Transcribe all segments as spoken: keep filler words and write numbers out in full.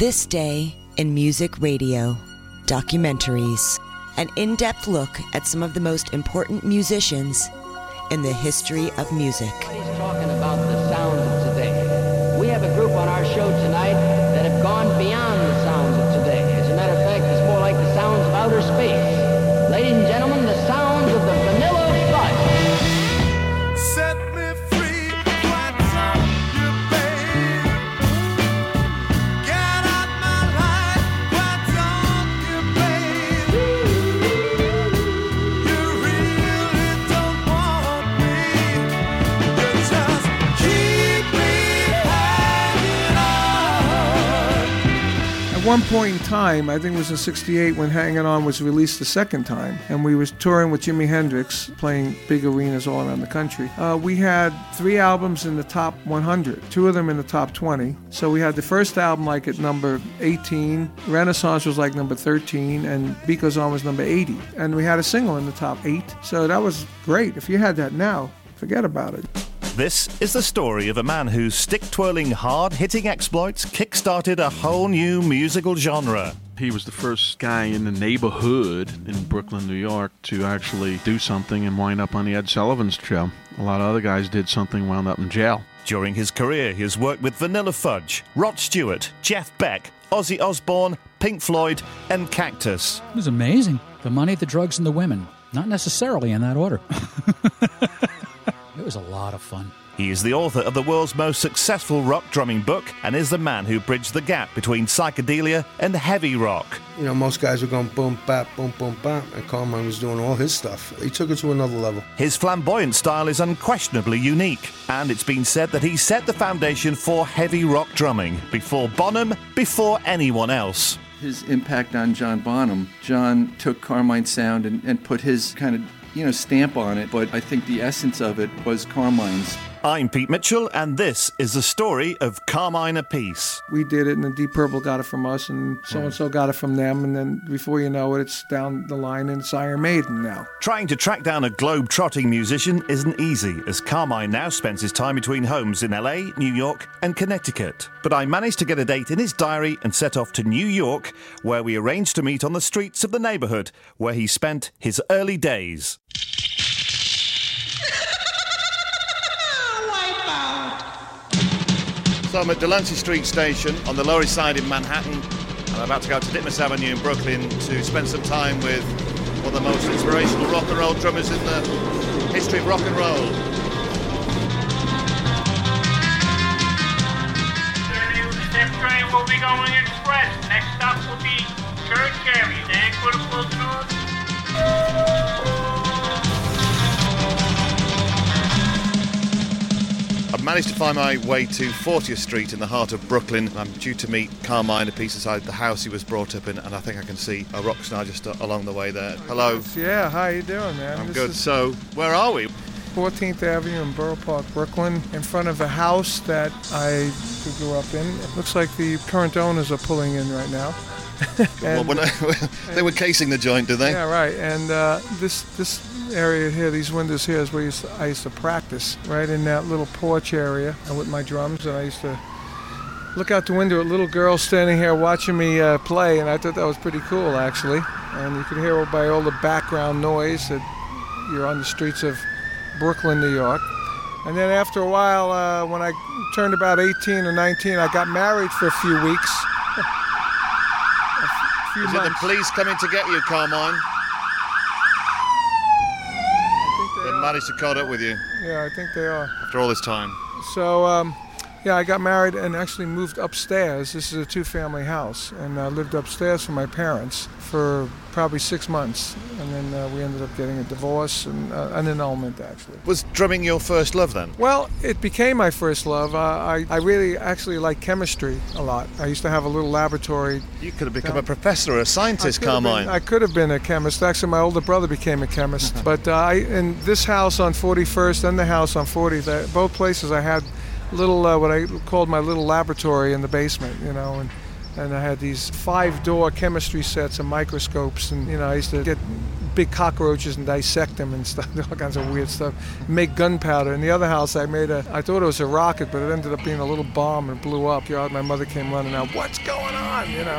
This Day in Music Radio, documentaries, an in-depth look at some of the most important musicians in the history of music. Everybody's talking about the sounds of today. We have a group on our show tonight that have gone beyond the sounds of today. As a matter of fact, it's more like the sounds of outer space. Ladies and gentlemen, the sounds of the Vanilla Fudge. Set me free, what's on you, babe? Get out my life, what's on you, babe? You really don't want me, you just keep me hanging on. At one point in time, I think it was in sixty-eight when Hanging On was released the second time, and we was touring with Jimi Hendrix, playing big arenas all around the country. Uh, we had three albums in the top one hundred, two of them in the top twenty. So we had the first album like at number eighteen, Renaissance was like number thirteen, and Beat Goes On was number eighty. And we had a single in the top eight, so that was great. If you had that now, forget about it. This is the story of a man whose stick-twirling, hard-hitting exploits kick-started a whole new musical genre. He was the first guy in the neighborhood in Brooklyn, New York, to actually do something and wind up on the Ed Sullivan Show. A lot of other guys did something, wound up in jail. During his career, he has worked with Vanilla Fudge, Rod Stewart, Jeff Beck, Ozzy Osbourne, Pink Floyd, and Cactus. It was amazing. The money, the drugs, and the women. Not necessarily in that order. It was a lot of fun. He is the author of the world's most successful rock drumming book and is the man who bridged the gap between psychedelia and heavy rock. You know, most guys were going boom, bap, boom, boom, bap, and Carmine was doing all his stuff. He took it to another level. His flamboyant style is unquestionably unique, and it's been said that he set the foundation for heavy rock drumming before Bonham, before anyone else. His impact on John Bonham. John took Carmine's sound and, and put his kind of, you know, stamp on it, but I think the essence of it was Carmine's. I'm Pete Mitchell, and this is the story of Carmine Appice. We did it, and the Deep Purple got it from us, and so-and-so got it from them, and then before you know it, it's down the line, and it's Iron Maiden now. Trying to track down a globe-trotting musician isn't easy, as Carmine now spends his time between homes in L A, New York, and Connecticut. But I managed to get a date in his diary and set off to New York, where we arranged to meet on the streets of the neighborhood where he spent his early days. So I'm at Delancey Street Station on the Lower East Side in Manhattan, and I'm about to go to Ditmas Avenue in Brooklyn to spend some time with one of the most inspirational rock and roll drummers in the history of rock and roll. The next train will be going express. Next stop will be Church Area. Then for the full tour. I've managed to find my way to fortieth Street in the heart of Brooklyn. I'm due to meet Carmine Appice inside the house he was brought up in, and I think I can see a rock star just along the way there. Hello. Yeah, how you doing, man? I'm This good. is So, where are we? fourteenth Avenue in Borough Park, Brooklyn, in front of a house that I grew up in. It looks like the current owners are pulling in right now. Well, when I, they were casing the joint, did they? Yeah, right. And uh, this this area here, these windows here, is where I used, to, I used to practice, right in that little porch area with my drums. And I used to look out the window at little girls standing here watching me uh, play, and I thought that was pretty cool, actually. And you could hear by all the background noise that you're on the streets of Brooklyn, New York. And then after a while, uh, when I turned about eighteen or nineteen, I got married for a few weeks. a few Is months. it the police coming to get you, Carmine? They managed to caught up with you Yeah, I think they are. after all this time. So, um, yeah, I got married and actually moved upstairs. This is a two-family house, and I lived upstairs with my parents for probably six months. And then uh, we ended up getting a divorce and uh, an annulment, actually. Was drumming your first love then? Well, it became my first love. Uh, I, I really actually like chemistry a lot. I used to have a little laboratory. You could have become a professor or a I scientist, could have Carmine. been- I could have been a chemist. Actually, my older brother became a chemist. But uh, I, in this house on forty-first and the house on fortieth, I, both places I had little, uh, what I called my little laboratory in the basement, you know, and, and I had these five-door chemistry sets and microscopes, and, you know, I used to get big cockroaches and dissect them and stuff, all kinds of weird stuff. Make gunpowder. In the other house, I made a, I thought it was a rocket, but it ended up being a little bomb and it blew up. You know, my mother came running out, what's going on, you know?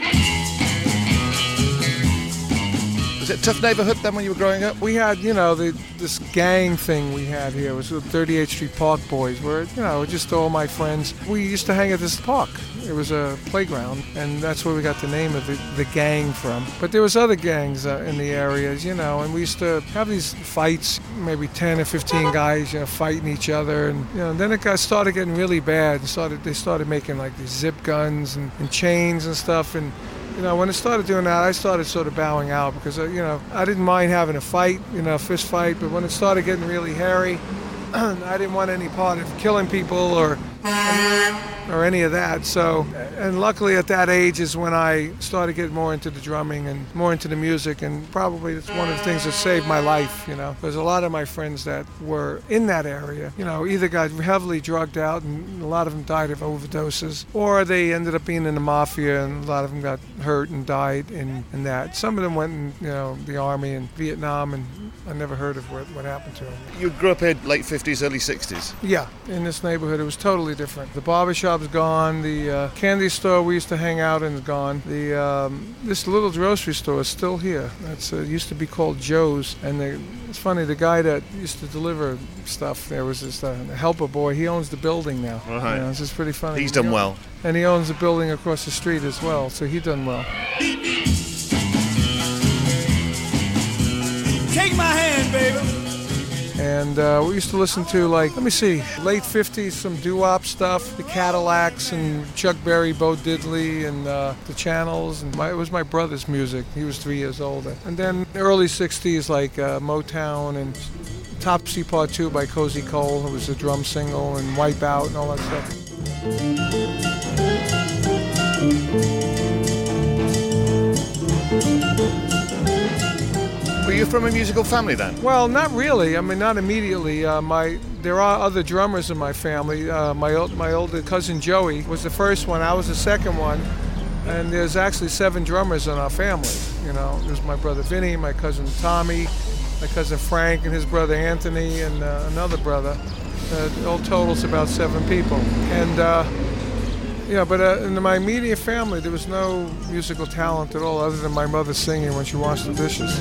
Was it a tough neighborhood then when you were growing up? We had, you know, the, this gang thing we had here. It was the thirty-eighth Street Park Boys, where, you know, just all my friends. We used to hang at this park. It was a playground, and that's where we got the name of the, the gang from. But there was other gangs uh, in the areas, you know, and we used to have these fights, maybe ten or fifteen guys, you know, fighting each other. And, you know, and then it got started getting really bad. Started, they started making, like, these zip guns and, and chains and stuff, and you know, when it started doing that, I started sort of bowing out because, uh, you know, I didn't mind having a fight, you know, a fist fight, but when it started getting really hairy, I didn't want any part of killing people or or any of that. So, and luckily at that age is when I started getting more into the drumming and more into the music, and probably it's one of the things that saved my life, you know. There's a lot of my friends that were in that area, you know, either got heavily drugged out and a lot of them died of overdoses, or they ended up being in the mafia and a lot of them got hurt and died in, in that. Some of them went in, you know, the army in Vietnam, and I never heard of what, what happened to them. You grew up here late fifties, early sixties? Yeah, in this neighborhood it was totally different. The barbershop's gone, the uh, candy store we used to hang out in is gone. The um, this little grocery store is still here. That's uh, used to be called Joe's, and the, it's funny, the guy that used to deliver stuff there was this uh, helper boy. He owns the building now. Right. You know, it's just pretty funny. He's done he well. And he owns the building across the street as well, so he done well. Take my hand, baby. And uh, we used to listen to, like, let me see, late fifties, some doo-wop stuff, the Cadillacs and Chuck Berry, Bo Diddley, and uh, the Channels. And my, it was my brother's music. He was three years older. And then early sixties, like uh, Motown and Topsy Part two by Cozy Cole, who was a drum single, and Wipeout and all that stuff. Were you from a musical family then? Well, not really. I mean, not immediately. Uh, my there are other drummers in my family. Uh, my old, my older cousin Joey was the first one. I was the second one, and there's actually seven drummers in our family. You know, there's my brother Vinny, my cousin Tommy, my cousin Frank, and his brother Anthony, and uh, another brother. Uh, all totals about seven people. And uh, yeah, but uh, in my immediate family, there was no musical talent at all, other than my mother singing when she washed the dishes.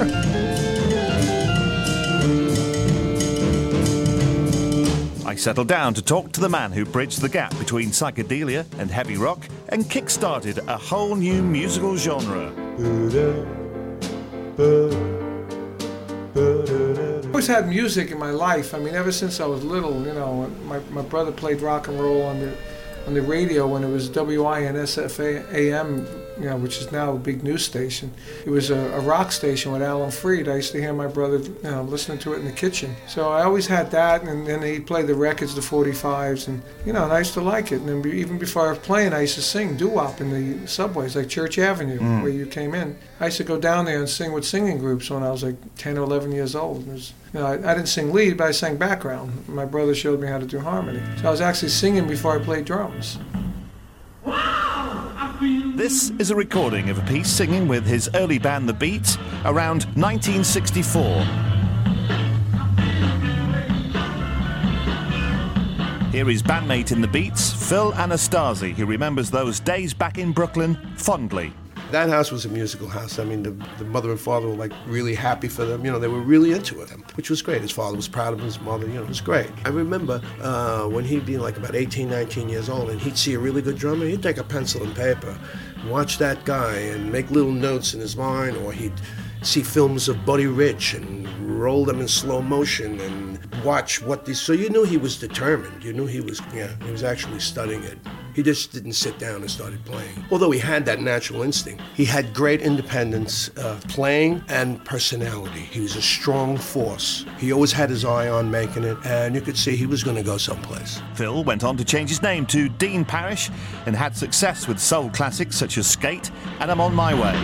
I settled down to talk to the man who bridged the gap between psychedelia and heavy rock and kick-started a whole new musical genre. I always had music in my life. I mean, ever since I was little, you know, my, my brother played rock and roll on the on the radio when it was W I N S F A M, you know, which is now a big news station. It was a, a rock station with Alan Freed. I used to hear my brother, you know, listening to it in the kitchen. So I always had that, and then he'd play the records, the forty-fives, and, you know, and I used to like it. And then even before I was playing, I used to sing doo-wop in the subways, like Church Avenue, mm. where you came in. I used to go down there and sing with singing groups when I was like ten or eleven years old. It was, you know, I, I didn't sing lead, but I sang background. My brother showed me how to do harmony. So I was actually singing before I played drums. This is a recording of a piece singing with his early band The Beats around nineteen sixty-four. Here is bandmate in The Beats, Phil Anastasi, who remembers those days back in Brooklyn fondly. That house was a musical house. I mean, the, the mother and father were like really happy for them. You know, they were really into it, which was great. His father was proud of him, his mother, you know, it was great. I remember uh, when he'd be like about eighteen, nineteen years old and he'd see a really good drummer, he'd take a pencil and paper, watch that guy and make little notes in his mind, or he'd see films of Buddy Rich and roll them in slow motion and watch what these, so you knew he was determined. You knew he was, yeah, he was actually studying it. He just didn't sit down and started playing. Although he had that natural instinct, he had great independence of playing and personality. He was a strong force. He always had his eye on making it, and you could see he was going to go someplace. Phil went on to change his name to Dean Parrish and had success with soul classics such as Skate and I'm on My Way.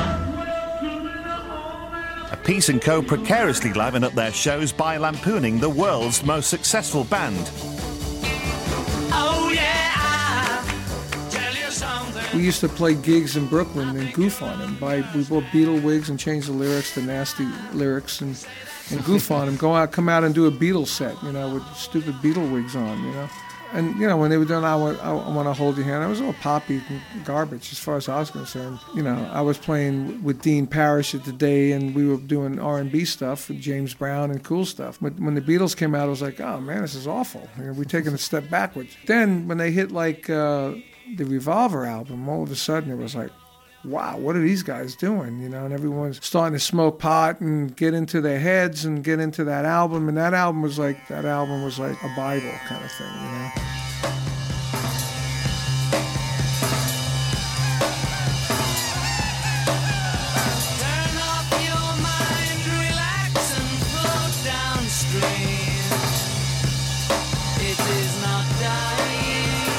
Peace and Co precariously liven up their shows by lampooning the world's most successful band. Oh yeah, I'll tell you something. We used to play gigs in Brooklyn and goof on them. Buy, we bought Beatle wigs and changed the lyrics to nasty lyrics and, and goof on them. Go out, come out and do a Beatles set, you know, with stupid Beatle wigs on, you know. And, you know, when they were done, I want, I want to hold your hand. I was all poppy and garbage as far as I was concerned. You know, I was playing with Dean Parrish at the day, and we were doing R and B stuff with James Brown and cool stuff. But when the Beatles came out, I was like, oh, man, this is awful. You know, we're taking a step backwards. Then when they hit, like, uh, the Revolver album, all of a sudden it was like, wow, what are these guys doing? You know, and everyone's starting to smoke pot and get into their heads and get into that album. And that album was like, that album was like a Bible kind of thing, you know. Turn off your mind, relax and float downstream. It is not dying.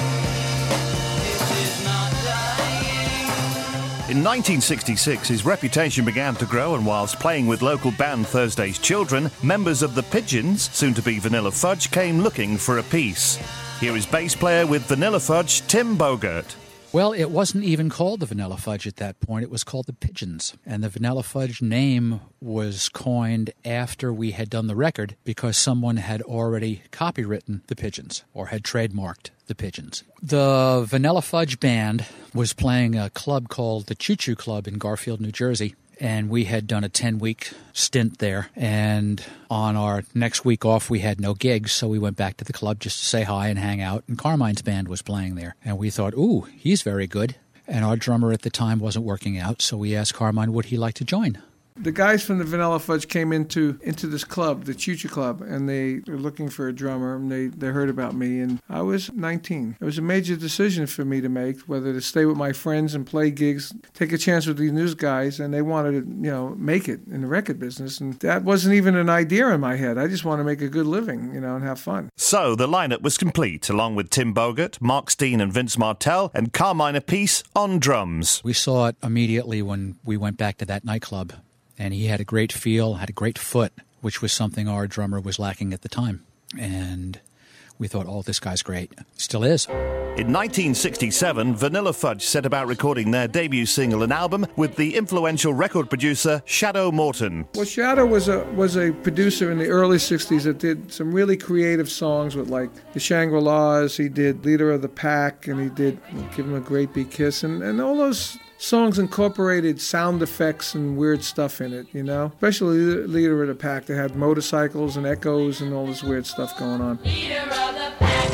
It is not dying. In nineteen sixty-six, his reputation began to grow, and whilst playing with local band Thursday's Children, members of the Pigeons, soon to be Vanilla Fudge, came looking for a piece. Here is bass player with Vanilla Fudge, Tim Bogert. Well, it wasn't even called the Vanilla Fudge at that point. It was called the Pigeons. And the Vanilla Fudge name was coined after we had done the record because someone had already copywritten the Pigeons or had trademarked the Pigeons. The Vanilla Fudge band was playing a club called the Choo Choo Club in Garfield, New Jersey. And we had done a ten-week stint there. And on our next week off, we had no gigs, so we went back to the club just to say hi and hang out. And Carmine's band was playing there. And we thought, ooh, he's very good. And our drummer at the time wasn't working out, so we asked Carmine, would he like to join? The guys from the Vanilla Fudge came into into this club, the Choo Choo Club, and they were looking for a drummer, and they, they heard about me, and I was nineteen. It was a major decision for me to make, whether to stay with my friends and play gigs, take a chance with these news guys, and they wanted to, you know, make it in the record business, and that wasn't even an idea in my head. I just wanted to make a good living, you know, and have fun. So the lineup was complete, along with Tim Bogert, Mark Steen and Vince Martell, and Carmine Appice on drums. We saw it immediately when we went back to that nightclub. And he had a great feel, had a great foot, which was something our drummer was lacking at the time. And we thought, oh, this guy's great. Still is. In nineteen sixty-seven, Vanilla Fudge set about recording their debut single and album with the influential record producer Shadow Morton. Well, Shadow was a was a producer in the early sixties that did some really creative songs with, like, the Shangri-Las. He did Leader of the Pack, and he did Give Him a Great Big Kiss, and, and all those songs incorporated sound effects and weird stuff in it, you know? Especially Leader of the Pack. They had motorcycles and echoes and all this weird stuff going on. Leader of the pack.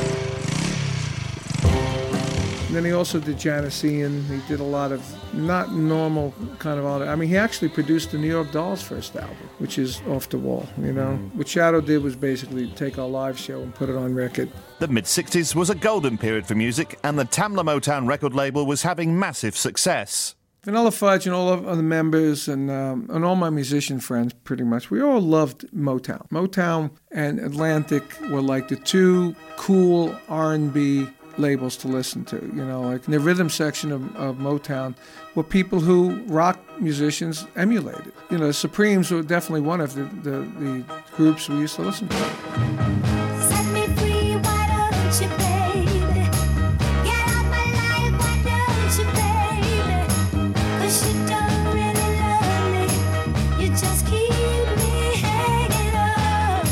And then he also did Janician. He did a lot of not normal kind of all that. I mean, he actually produced the New York Dolls' first album, which is off the wall, you know? Mm. What Shadow did was basically take our live show and put it on record. The mid-sixties was a golden period for music, and the Tamla Motown record label was having massive success. Vanilla Fudge and all of the members and um, and all my musician friends, pretty much, we all loved Motown. Motown and Atlantic were like the two cool R and B labels to listen to, you know, like in the rhythm section of, of Motown were people who rock musicians emulated. You know, the Supremes were definitely one of the, the, the groups we used to listen to. Set me free, why don't you, baby? Get out my life, why don't you, baby? 'Cause you don't really love me, you just keep me hanging on.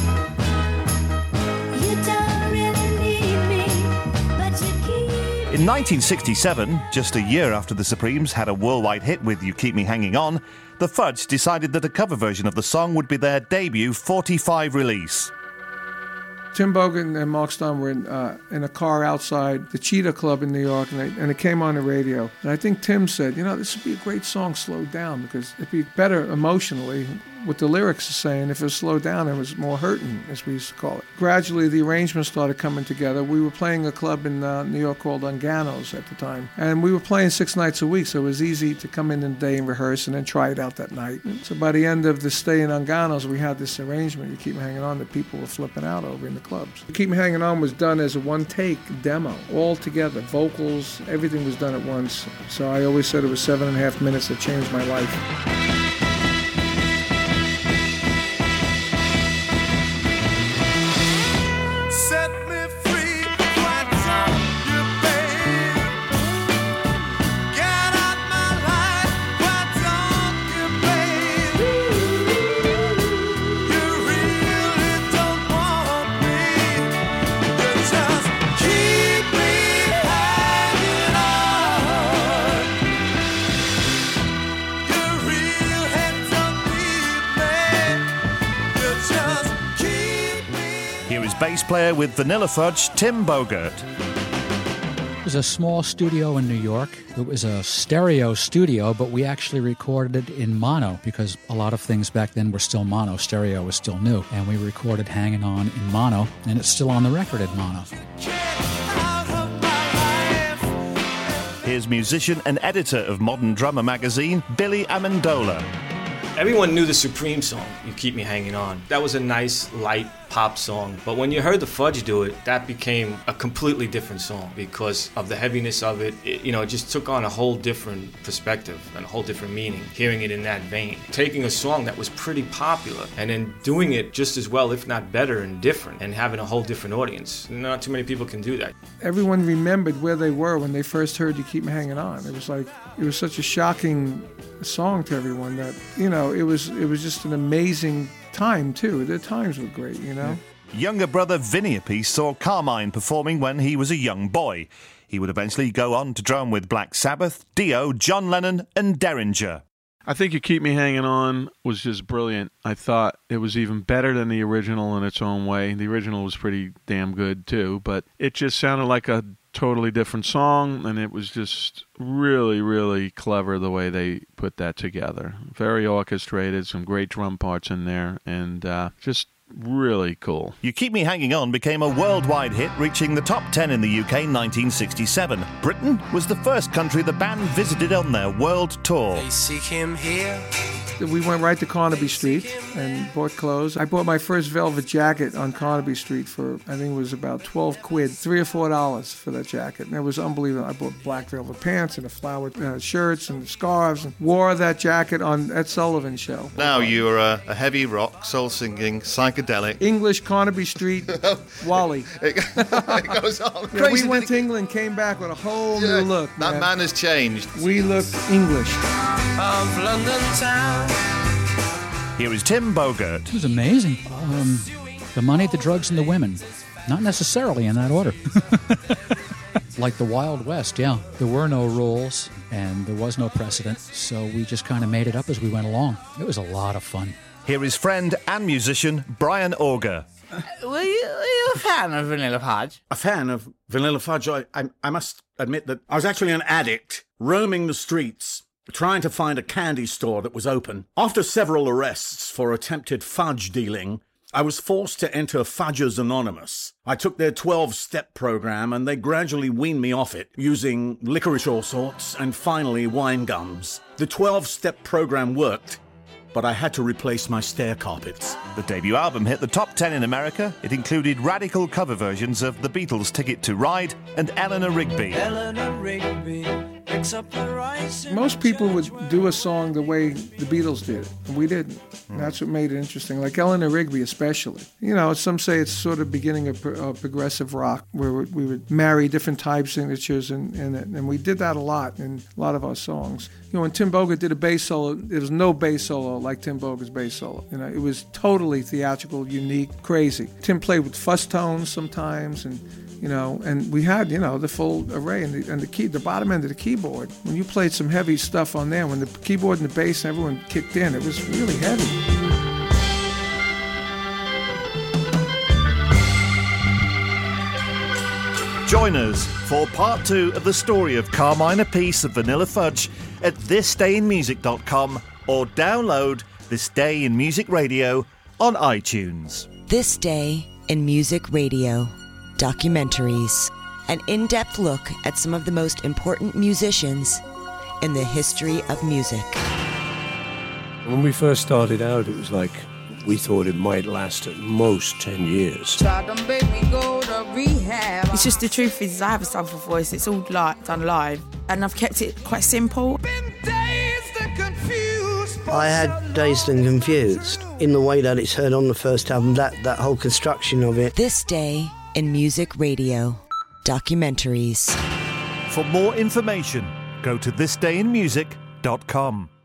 You don't really need me, but you keep. In nineteen sixty-seven, just a year after the Supremes had a worldwide hit with You Keep Me Hanging On, the Fudge decided that a cover version of the song would be their debut forty-five release. Tim Bogert and Mark Steen were in, uh, in a car outside the Cheetah Club in New York, and, they, and it came on the radio. And I think Tim said, you know, this would be a great song slowed down because it'd be better emotionally what the lyrics are saying. If it was slowed down, it was more hurting, as we used to call it. Gradually, the arrangements started coming together. We were playing a club in uh, New York called Ungano's at the time. And we were playing six nights a week, so it was easy to come in in the day and rehearse and then try it out that night. So by the end of the stay in Ungano's, we had this arrangement, You Keep Me Hanging On, that people were flipping out over in the clubs. You Keep Me Hanging On was done as a one-take demo, all together. Vocals, everything was done at once. So I always said it was seven and a half minutes that changed my life. Set me free, why don't you, baby? bass player with Vanilla Fudge, Tim Bogert. It was a small studio in New York. It was a stereo studio, but we actually recorded it in mono because a lot of things back then were still mono. Stereo was still new. And we recorded Hanging On in mono, and it's still on the record in mono. Here's musician and editor of Modern Drummer magazine, Billy Amendola. Everyone knew the Supreme song, You Keep Me Hanging On. That was a nice, light pop song. But when you heard the Fudge do it, that became a completely different song because of the heaviness of it. It, you know, it just took on a whole different perspective and a whole different meaning, hearing it in that vein. Taking a song that was pretty popular and then doing it just as well, if not better and different, and having a whole different audience. Not too many people can do that. Everyone remembered where they were when they first heard You Keep Me Hanging On. It was like, it was such a shocking song to everyone that, you know, it was it was just an amazing time too. The times were great, you know. Younger brother Vinny Appice saw Carmine performing when he was a young boy. He would eventually go on to drum with Black Sabbath, Dio, John Lennon and Derringer. I think You Keep Me Hanging On was just brilliant. I thought it was even better than the original in its own way. The original was pretty damn good too, but it just sounded like a totally different song, and it was just really, really clever the way they put that together. Very orchestrated, some great drum parts in there, and uh, just really cool. You Keep Me Hanging On became a worldwide hit, reaching the top ten in the U K in nineteen sixty-seven. Britain was the first country the band visited on their world tour. They seek him here. We went right to Carnaby Street and bought clothes. I bought my first velvet jacket on Carnaby Street for, I think it was about twelve quid, three or four dollars for that jacket. And it was unbelievable. I bought black velvet pants and a flowered uh, shirts and scarves and wore that jacket on Ed Sullivan show. Now you're a, a heavy rock, soul-singing, psychedelic. English Carnaby Street Wally. it, it goes on. Yeah, Crazy we went to England, came back with a whole yeah, new look. That man. man has changed. We look English. Of London town. Here is Tim Bogert. It was amazing. Um, the money, the drugs, and the women. Not necessarily in that order. Like the Wild West, yeah. There were no rules, and there was no precedent, so we just kind of made it up as we went along. It was a lot of fun. Here is friend and musician Brian Auger. Uh, were, you, were you a fan of Vanilla Fudge? A fan of Vanilla Fudge? I, I, I must admit that I was actually an addict, roaming the streets, trying to find a candy store that was open. After several arrests for attempted fudge dealing, I was forced to enter Fudgers Anonymous. I took their twelve-step program and they gradually weaned me off it, using licorice all sorts and finally wine gums. The twelve-step program worked, but I had to replace my stair carpets. The debut album hit the top ten in America. It included radical cover versions of The Beatles' Ticket to Ride and Eleanor Rigby. Eleanor Rigby picks up the rice. Most people would do a song the way the Beatles did it, and we didn't. And that's what made it interesting, like Eleanor Rigby especially. You know, some say it's sort of beginning of pro- uh, progressive rock, where we would marry different type signatures in, in it, and we did that a lot in a lot of our songs. You know, when Tim Bogert did a bass solo, there was no bass solo like Tim Bogert's bass solo. You know, it was totally theatrical, unique, crazy. Tim played with fuzz tones sometimes, and you know, and we had, you know, the full array and the, and the key, the bottom end of the keyboard. When you played some heavy stuff on there, when the keyboard and the bass and everyone kicked in, it was really heavy. Join us for part two of the story of Carmine Appice of Vanilla Fudge at this day in music dot com or download This Day in Music Radio on iTunes. This Day in Music Radio. Documentaries. An in-depth look at some of the most important musicians in the history of music. When we first started out, it was like we thought it might last at most ten years. It's just the truth is I have a soulful voice. It's all like done live, and I've kept it quite simple. I had Dazed and Confused in the way that it's heard on the first album, that, that whole construction of it. This Day in Music Radio. Documentaries. For more information, go to this day in music dot com.